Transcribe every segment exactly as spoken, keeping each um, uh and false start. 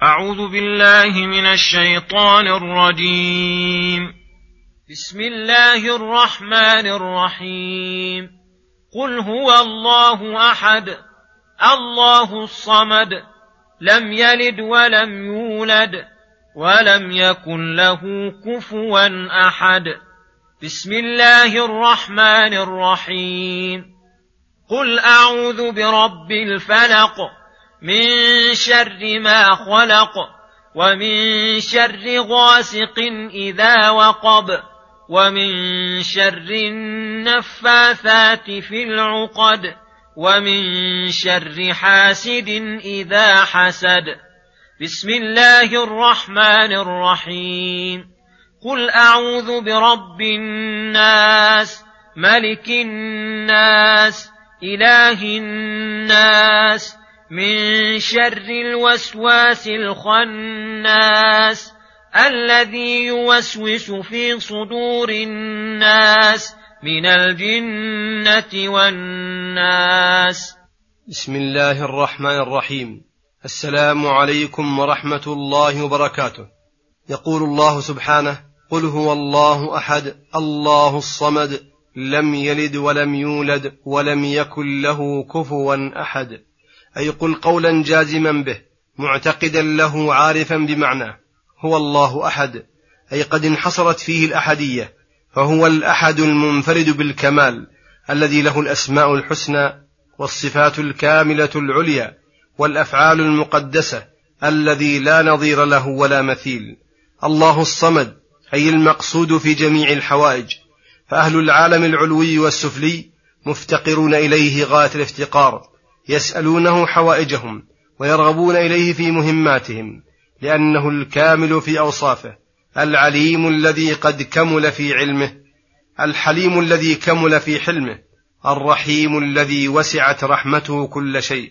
أعوذ بالله من الشيطان الرجيم. بسم الله الرحمن الرحيم. قل هو الله أحد الله الصمد لم يلد ولم يولد ولم يكن له كفوا أحد. بسم الله الرحمن الرحيم. قل أعوذ برب الفلق من شر ما خلق ومن شر غاسق إذا وقب ومن شر النفاثات في العقد ومن شر حاسد إذا حسد. بسم الله الرحمن الرحيم. قل أعوذ برب الناس ملك الناس إله الناس من شر الوسواس الخناس الذي يوسوس في صدور الناس من الجنة والناس. بسم الله الرحمن الرحيم. السلام عليكم ورحمة الله وبركاته. يقول الله سبحانه: قل هو الله أحد الله الصمد لم يلد ولم يولد ولم يكن له كفوا أحد. أي قل قولا جازما به معتقدا له عارفا بمعناه. هو الله أحد أي قد انحصرت فيه الأحدية، فهو الأحد المنفرد بالكمال الذي له الأسماء الحسنى والصفات الكاملة العليا والأفعال المقدسة الذي لا نظير له ولا مثيل. الله الصمد أي المقصود في جميع الحوائج، فأهل العالم العلوي والسفلي مفتقرون إليه غاية الافتقار، يسألونه حوائجهم ويرغبون إليه في مهماتهم، لأنه الكامل في أوصافه، العليم الذي قد كمل في علمه، الحليم الذي كمل في حلمه، الرحيم الذي وسعت رحمته كل شيء،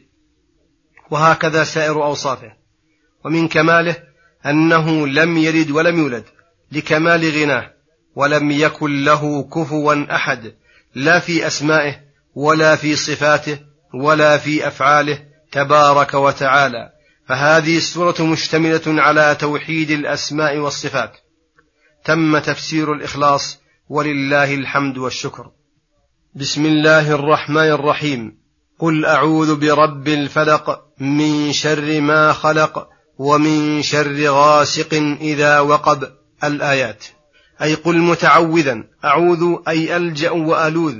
وهكذا سائر أوصافه. ومن كماله أنه لم يلد ولم يولد لكمال غناه، ولم يكن له كفوا أحد، لا في أسمائه ولا في صفاته ولا في أفعاله تبارك وتعالى. فهذه السورة مشتملة على توحيد الأسماء والصفات. تم تفسير الإخلاص ولله الحمد والشكر. بسم الله الرحمن الرحيم. قل أعوذ برب الفلق من شر ما خلق ومن شر غاسق إذا وقب. الآيات. أي قل متعوذا، أعوذ أي ألجأ وألوذ،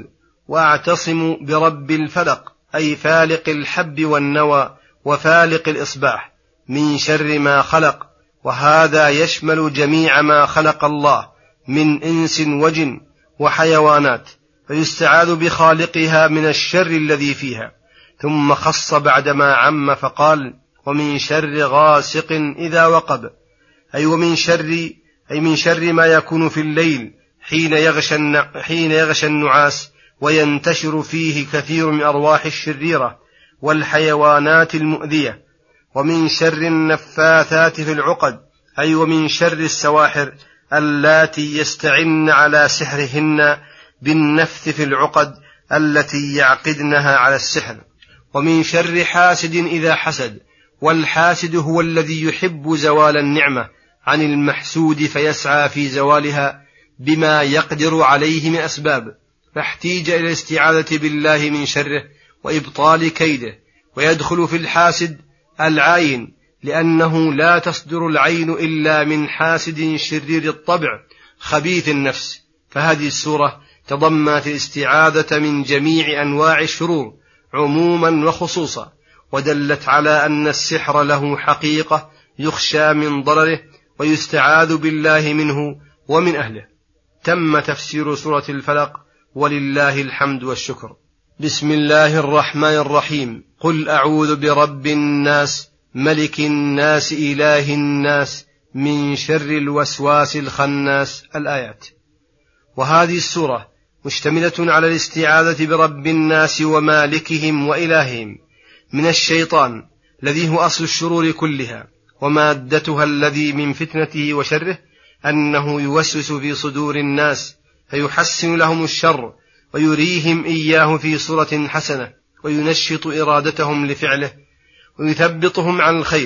وأعتصم برب الفلق أي فالق الحب والنوى وفالق الإصباح، من شر ما خلق، وهذا يشمل جميع ما خلق الله من إنس وجن وحيوانات، فيستعاذ بخالقها من الشر الذي فيها. ثم خص بعدما عم فقال: ومن شر غاسق إذا وقب، أي ومن شر أي من شر ما يكون في الليل حين يغشى حين يغشى النعاس وينتشر فيه كثير من أرواح الشريرة والحيوانات المؤذية. ومن شر النفاثات في العقد، أي ومن شر السواحر اللاتي يستعن على سحرهن بالنفث في العقد التي يعقدنها على السحر. ومن شر حاسد إذا حسد، والحاسد هو الذي يحب زوال النعمة عن المحسود فيسعى في زوالها بما يقدر عليه من أسباب، فاحتيج إلى الاستعاذة بالله من شره وإبطال كيده. ويدخل في الحاسد العين، لأنه لا تصدر العين إلا من حاسد شرير الطبع خبيث النفس. فهذه السورة تضمنت الاستعاذة من جميع أنواع الشرور عموما وخصوصا، ودلت على أن السحر له حقيقة يخشى من ضرره ويستعاذ بالله منه ومن أهله. تم تفسير سورة الفلق ولله الحمد والشكر. بسم الله الرحمن الرحيم. قل أعوذ برب الناس ملك الناس إله الناس من شر الوسواس الخناس. الآيات. وهذه السورة مشتملة على الاستعاذة برب الناس ومالكهم وإلههم من الشيطان الذي هو أصل الشرور كلها ومادتها، الذي من فتنته وشره أنه يوسوس في صدور الناس فيحسن لهم الشر ويريهم إياه في صورة حسنة، وينشط إرادتهم لفعله، ويثبطهم عن الخير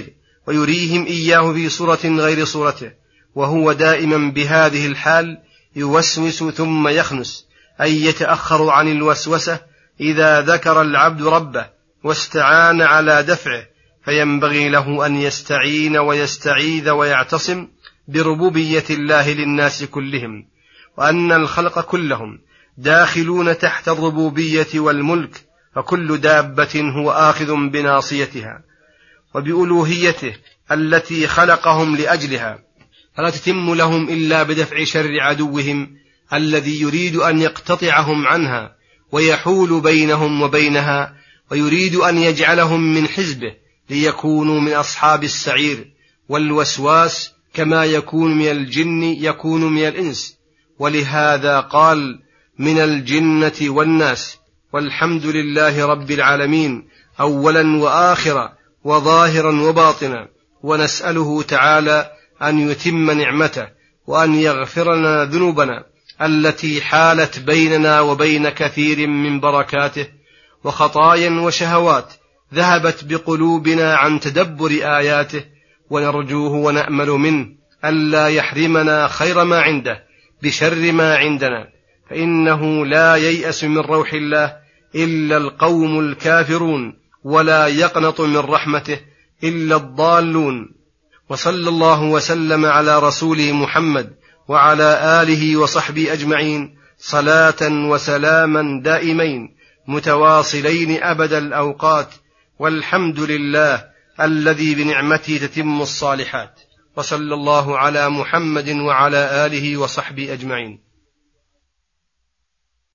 ويريهم إياه في صورة غير صورته، وهو دائما بهذه الحال يوسوس ثم يخنس، أي يتأخر عن الوسوسة إذا ذكر العبد ربه واستعان على دفعه، فينبغي له أن يستعين ويستعيذ ويعتصم بربوبية الله للناس كلهم، وأن الخلق كلهم داخلون تحت الربوبية والملك، فكل دابة هو آخذ بناصيتها وبألوهيته التي خلقهم لأجلها، فلا تتم لهم إلا بدفع شر عدوهم الذي يريد أن يقتطعهم عنها ويحول بينهم وبينها، ويريد أن يجعلهم من حزبه ليكونوا من أصحاب السعير. والوسواس كما يكون من الجن يكون من الإنس، ولهذا قال من الجنة والناس. والحمد لله رب العالمين أولا وآخرا وظاهرا وباطنا، ونسأله تعالى أن يتم نعمته وأن يغفر لنا ذنوبنا التي حالت بيننا وبين كثير من بركاته، وخطايا وشهوات ذهبت بقلوبنا عن تدبر آياته، ونرجوه ونأمل منه ألا يحرمنا خير ما عنده بشر ما عندنا، فإنه لا ييأس من روح الله إلا القوم الكافرون، ولا يقنط من رحمته إلا الضالون. وصلى الله وسلم على رسوله محمد وعلى آله وصحبه أجمعين صلاة وسلاما دائمين متواصلين أبد الأوقات، والحمد لله الذي بنعمته تتم الصالحات. وصلى الله على محمد وعلى آله وصحبه أجمعين.